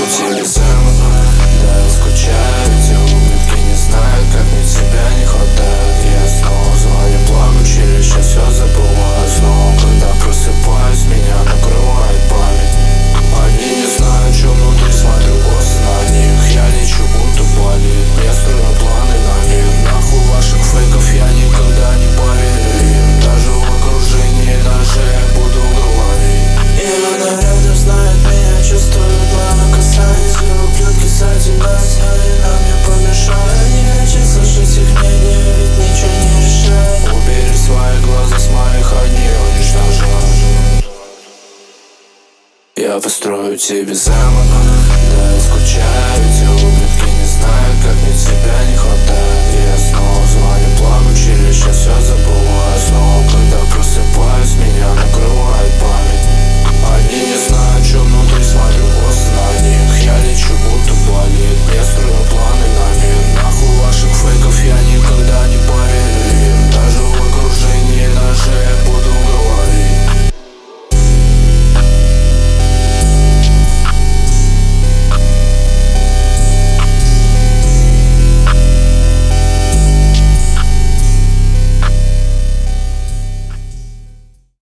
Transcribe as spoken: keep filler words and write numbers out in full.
тебе заново. Да, я скучаю, эти ублюдки не знают, как мне тебя не хватает. Я снова звоню, плачу, через час все забываю. Снова, когда просыпаюсь, меня накрывает память. Они не знают, что внутри, смотрю косо на них. Я лечу, будто болит. Я строю планы на мир. Нахуй ваших фейков, я никогда не поверю им. Даже в окружении, даже я буду говорить. И она рядом знает меня, чувствует мое касание. Все ублюдки созидатели нам не помешают. Не хочу слышать их мнение, ведь ничего не решает. Убери свои глаза с моих, они уничтожают. Я построю тебе замок. Да, я скучаю, эти ублюдки не знают, как мне тебя не хватает. Я снова звоню, плачу, через час все забываю. Снова, когда